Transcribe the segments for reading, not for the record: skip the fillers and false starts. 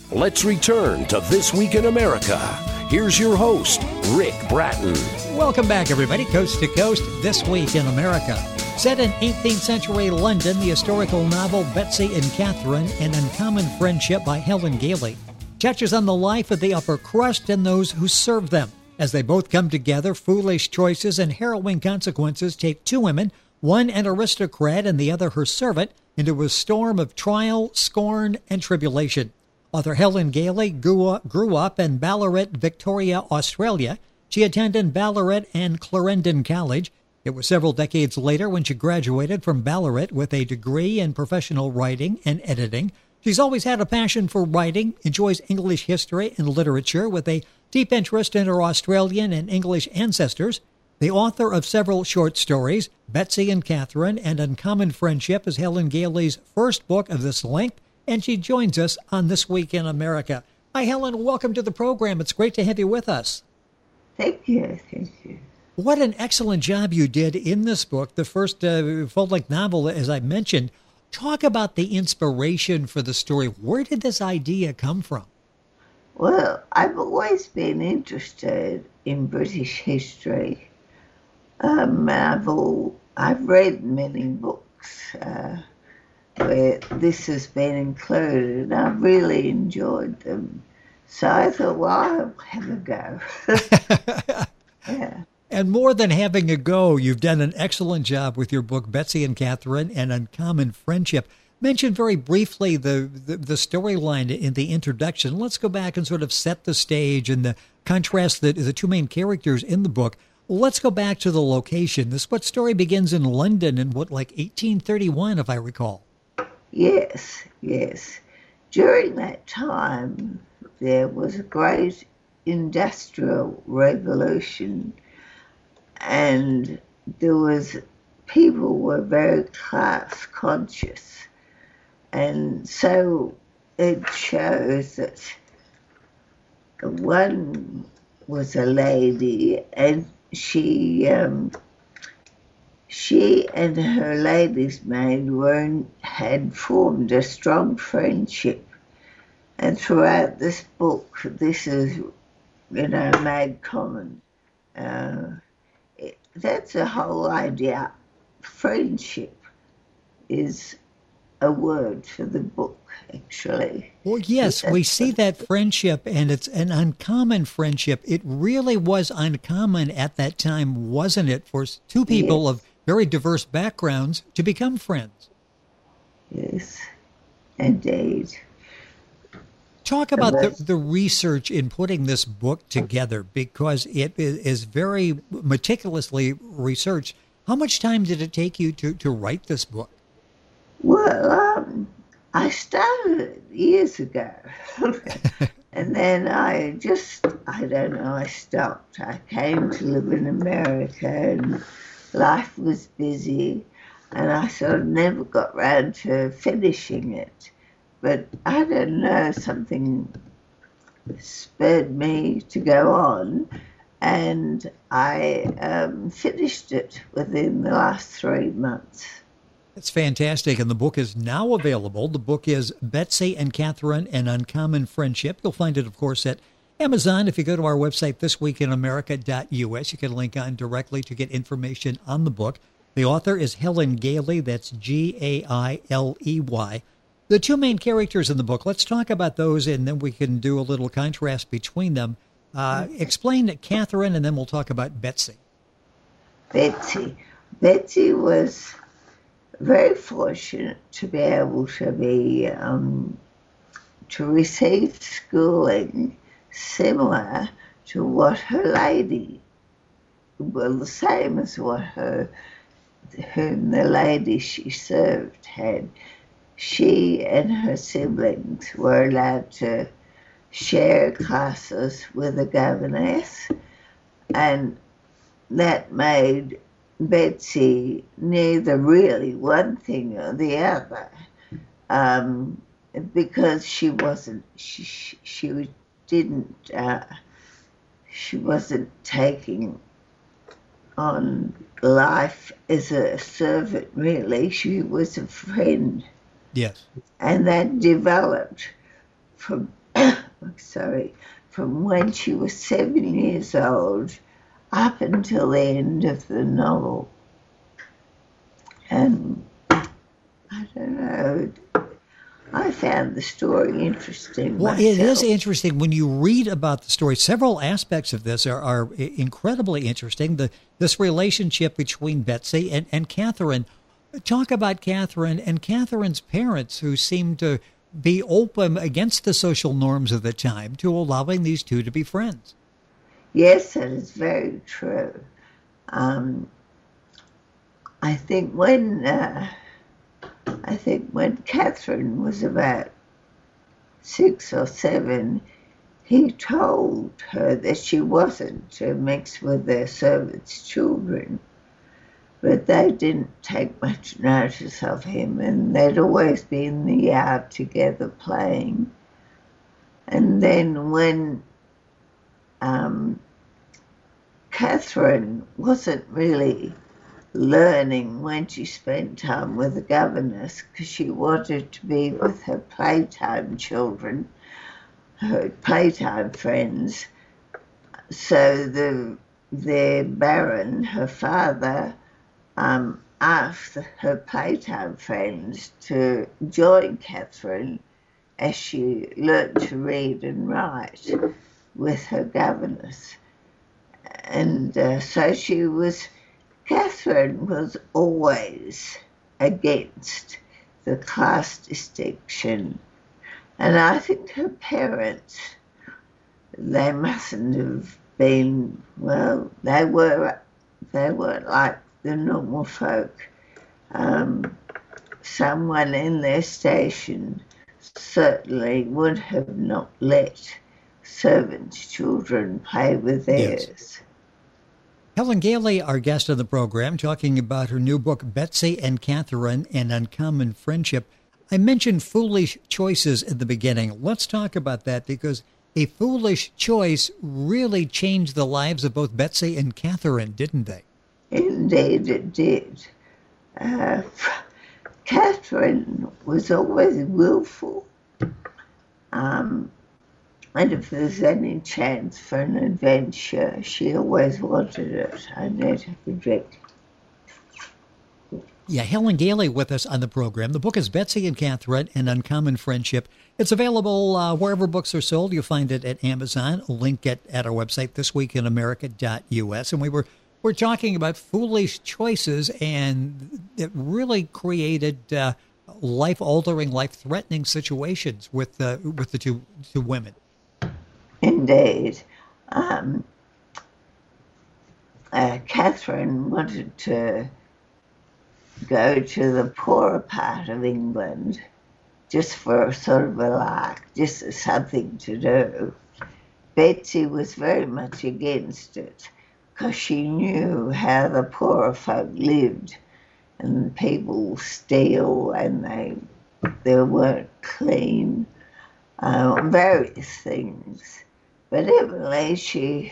Let's return to This Week in America. Here's your host, Rick Bratton. Welcome back, everybody. Coast to Coast, This Week in America. Set in 18th century London, the historical novel Betsy and Catherine, An Uncommon Friendship by Helen Gailey touches on the life of the upper crust and those who serve them. As they both come together, foolish choices and harrowing consequences take two women, one an aristocrat and the other her servant, into a storm of trial, scorn, and tribulation. Author Helen Gailey grew up in Ballarat, Victoria, Australia. She attended Ballarat and Clarendon College. It was several decades later when she graduated from Ballarat with a degree in professional writing and editing. She's always had a passion for writing, enjoys English history and literature with a deep interest in her Australian and English ancestors. The author of several short stories, Betsy and Catherine, An Uncommon Friendship is Helen Gailey's first book of this length, and she joins us on This Week in America. Hi, Helen. Welcome to the program. It's great to have you with us. Thank you. Thank you. What an excellent job you did in this book, the first full-length novel, as I mentioned. Talk about the inspiration for the story. Where did this idea come from? Well, I've always been interested in British history. I've read many books where this has been included, and I've really enjoyed them. So I thought, well, I'll have a go. Yeah. And more than having a go, you've done an excellent job with your book, Betsy and Catherine, An Uncommon Friendship. Mention very briefly the storyline in the introduction. Let's go back and sort of set the stage and the contrast the two main characters in the book. Let's go back to the location. This story begins in London in 1831, if I recall. Yes. During that time, there was a great industrial revolution, and people were very class conscious. And so it shows that one was a lady, and she and her lady's maid had formed a strong friendship. And throughout this book, this is, made common. That's the whole idea. Friendship is a word for the book, actually. Well, yes, we see that friendship, and it's an uncommon friendship. It really was uncommon at that time, wasn't it, for two people of very diverse backgrounds to become friends? Yes, indeed. Talk about the research in putting this book together, because it is very meticulously researched. How much time did it take you to write this book? Well, I started years ago. And then I stopped. I came to live in America, and life was busy, and I sort of never got round to finishing it. But I don't know, something spurred me to go on, and I finished it within the last 3 months. That's fantastic, and the book is now available. The book is Betsy and Catherine, An Uncommon Friendship. You'll find it, of course, at Amazon. If you go to our website, thisweekinamerica.us, you can link on directly to get information on the book. The author is Helen Gailey. That's Gailey. The two main characters in the book, let's talk about those, and then we can do a little contrast between them. Explain Catherine, and then we'll talk about Betsy. Betsy was very fortunate to be able to receive schooling similar to what her lady, well, the same as whom the lady she served had. She and her siblings were allowed to share classes with the governess, and that made Betsy neither really one thing or the other, because she wasn't taking on life as a servant, really. She was a friend. Yes. And that developed from from when she was 7 years old up until the end of the novel. And I don't know, I found the story interesting Well, myself. it is interesting when you read about the story. Several aspects of this are incredibly interesting. This relationship between Betsy and Catherine. Talk about Catherine and Catherine's parents, who seemed to be open against the social norms of the time to allowing these two to be friends. Yes, that is very true. I think when Catherine was about 6 or 7, he told her that she wasn't to mix with their servants' children. But they didn't take much notice of him, and they'd always be in the yard together playing. And then when Catherine wasn't really learning when she spent time with the governess, because she wanted to be with her playtime children, her playtime friends, so their baron, her father, asked her playtime friends to join Catherine as she learnt to read and write with her governess. And so Catherine was always against the class distinction. And I think her parents, they mustn't have been, well, they weren't like the normal folk. Someone in their station certainly would have not let servants' children play with theirs. Yes. Helen Gailey, our guest on the program, talking about her new book, Betsy and Catherine, An Uncommon Friendship. I mentioned foolish choices at the beginning. Let's talk about that, because a foolish choice really changed the lives of both Betsy and Catherine, didn't they? Indeed it did. Catherine was always willful. And if there's any chance for an adventure, she always wanted it. I let her predict. Yeah, Helen Gailey with us on the program. The book is Betsy and Catherine, An Uncommon Friendship. It's available wherever books are sold. You'll find it at Amazon. A link at our website, thisweekinamerica.us. And we're talking about foolish choices, and it really created life-altering, life-threatening situations with the two women. Indeed. Catherine wanted to go to the poorer part of England just for sort of a lark, just as something to do. Betsy was very much against it, because she knew how the poorer folk lived, and people steal and they weren't clean, various things. But evidently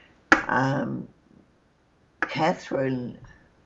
Catherine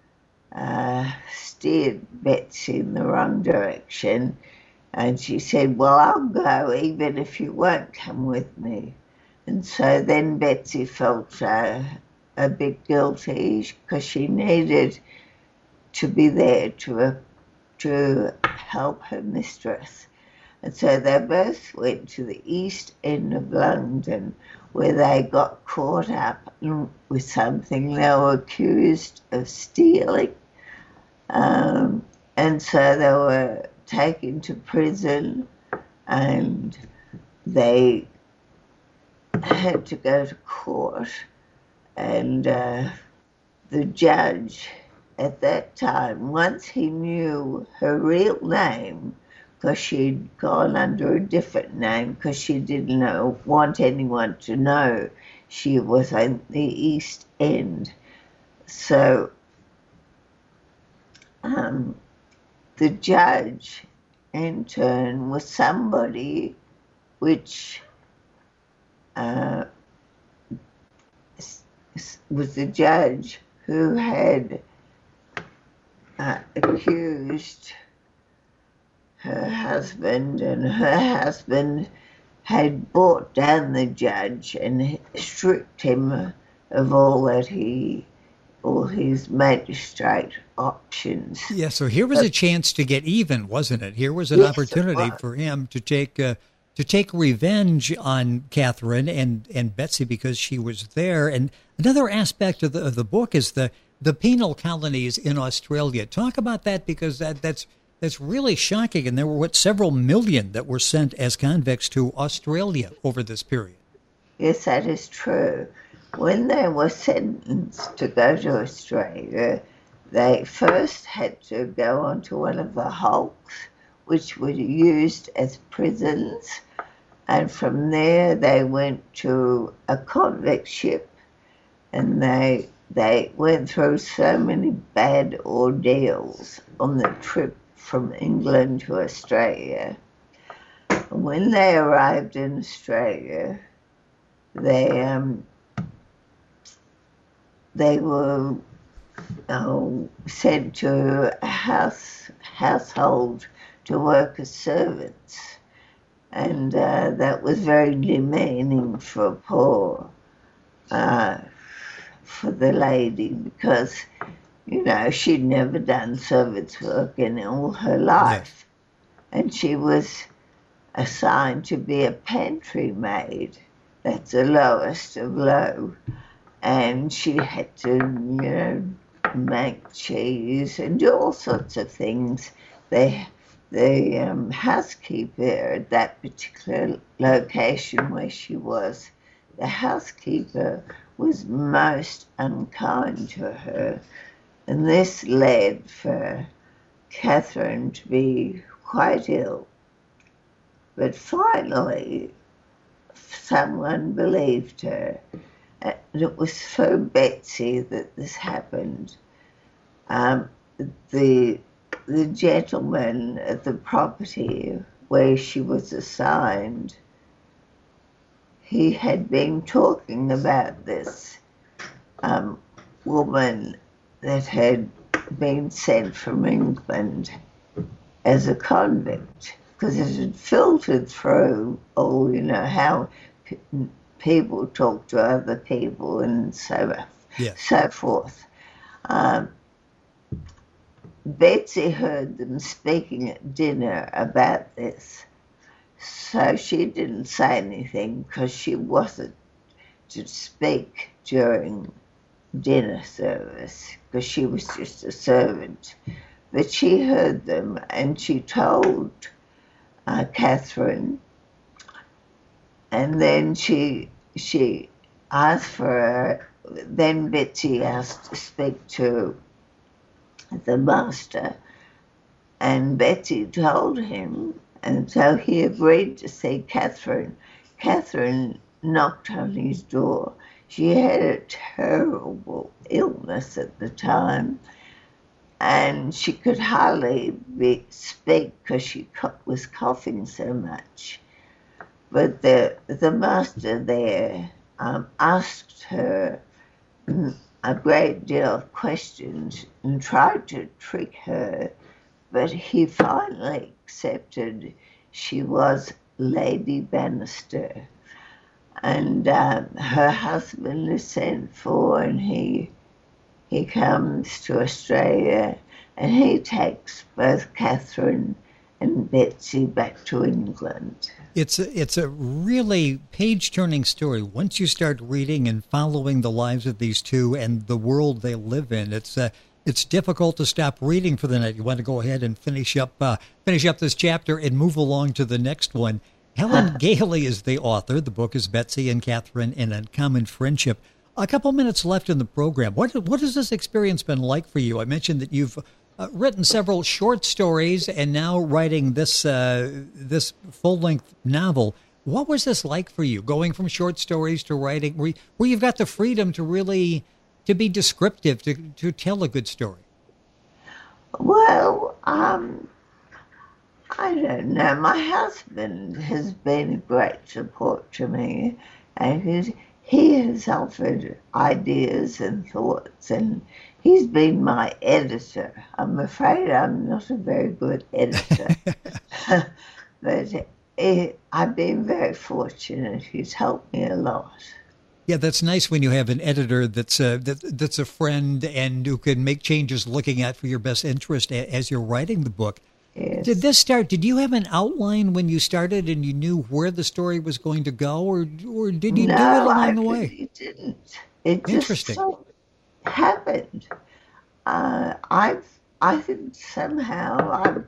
steered Betsy in the wrong direction, and she said, well, I'll go even if you won't come with me. And so then Betsy felt a bit guilty, because she needed to be there to help her mistress. And so they both went to the East End of London, where they got caught up with something they were accused of stealing. And so they were taken to prison, and they had to go to court. And the judge at that time, once he knew her real name, because she'd gone under a different name, because she didn't want anyone to know she was in the East End. So the judge, in turn, was somebody which was the judge who had accused her husband, and her husband had brought down the judge and stripped him of all his magistrate options. Yeah, so here was a chance to get even, wasn't it? Here was an opportunity for him to take revenge on Catherine and Betsy because she was there. And another aspect of the book is the penal colonies in Australia. Talk about that, because that's really shocking. And there were several million that were sent as convicts to Australia over this period. Yes, that is true. When they were sentenced to go to Australia, they first had to go onto one of the hulks, which were used as prisons. And from there, they went to a convict ship, and they went through so many bad ordeals on the trip from England to Australia. When they arrived in Australia, they were sent to a household to work as servants, and that was very demeaning for the lady, because she'd never done servants work in all her life. And she was assigned to be a pantry maid. That's the lowest of low. And she had to, make cheese and do all sorts of things. The housekeeper at that particular location where she was, the housekeeper was most unkind to her. And this led for Catherine to be quite ill. But finally, someone believed her. And it was for Betsy that this happened. The gentleman at the property where she was assigned, he had been talking about this woman that had been sent from England as a convict, because it had filtered through how people talk to other people and so forth. Betsy heard them speaking at dinner about this, so she didn't say anything because she wasn't to speak during dinner service, because she was just a servant. But she heard them, and she told Catherine, and then she asked for her. Then Betsy asked to speak to the master, and Betsy told him, and so he agreed to see Catherine. Catherine knocked on his door. She had a terrible illness at the time, and she could hardly speak because she was coughing so much. But the master there asked her a great deal of questions and tried to trick her, but he finally accepted she was Lady Bannister. And her husband is sent for, and he comes to Australia, and he takes both Catherine and Betsy back to England. It's a really page-turning story. Once you start reading and following the lives of these two and the world they live in, it's difficult to stop reading for the night. You want to go ahead and finish up this chapter and move along to the next one. Helen Gailey is the author. The book is Betsy and Catherine: An Uncommon Friendship. A couple minutes left in the program. What has this experience been like for you? I mentioned that you've written several short stories and now writing this full-length novel. What was this like for you, going from short stories to writing, where you've got the freedom to really to be descriptive, to tell a good story? Well, I don't know. My husband has been a great support to me, and he has offered ideas and thoughts, and he's been my editor. I'm afraid I'm not a very good editor, but I've been very fortunate. He's helped me a lot. Yeah, that's nice when you have an editor that's a friend and who can make changes looking out for your best interest as you're writing the book. Yes. Did you have an outline when you started and you knew where the story was going to go, or did you do it along the way? No, I really didn't. It just so happened. I think somehow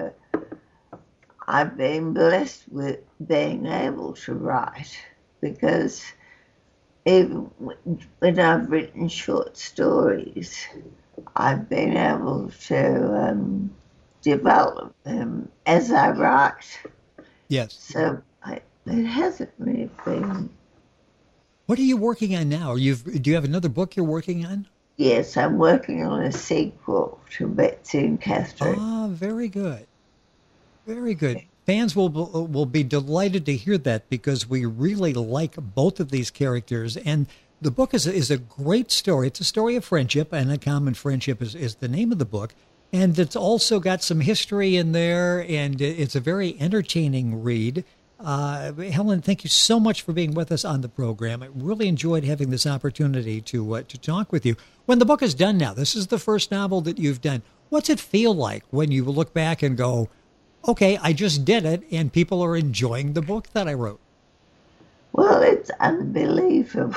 I've been blessed with being able to write, because even when I've written short stories, I've been able to develop them as I write. Yes. So it hasn't really been. What are you working on now? Do you have another book you're working on? Yes, I'm working on a sequel to Betsy and Catherine. Ah, very good. Very good. Fans will be delighted to hear that, because we really like both of these characters. And the book is a great story. It's a story of friendship, and Uncommon Friendship is the name of the book. And it's also got some history in there, and it's a very entertaining read. Helen, thank you so much for being with us on the program. I really enjoyed having this opportunity to talk with you. When the book is done now, this is the first novel that you've done. What's it feel like when you look back and go, okay, I just did it, and people are enjoying the book that I wrote? Well, it's unbelievable.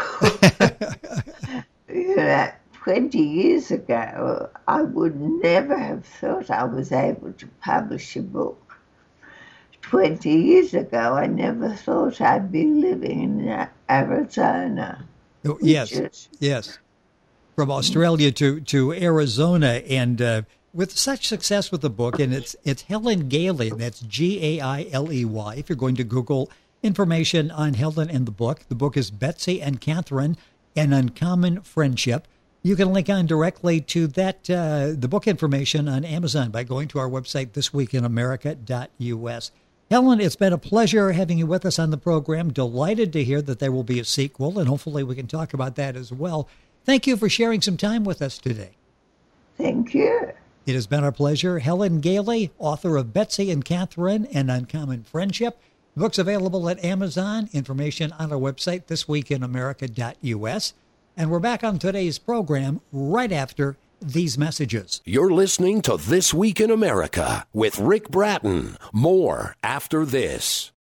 20 years ago, I would never have thought I was able to publish a book. 20 years ago, I never thought I'd be living in Arizona. Oh, yes. From Australia to Arizona, and with such success with the book, and it's Helen Gailey, and that's Gailey. If you're going to Google information on Helen and the book is Betsy and Catherine, An Uncommon Friendship. You can link on directly to that the book information on Amazon by going to our website, thisweekinamerica.us. Helen, it's been a pleasure having you with us on the program. Delighted to hear that there will be a sequel, and hopefully we can talk about that as well. Thank you for sharing some time with us today. Thank you. It has been our pleasure. Helen Gailey, author of Betsy and Catherine, An Uncommon Friendship. The book's available at Amazon. Information on our website, thisweekinamerica.us. And we're back on today's program right after these messages. You're listening to This Week in America with Rick Bratton. More after this.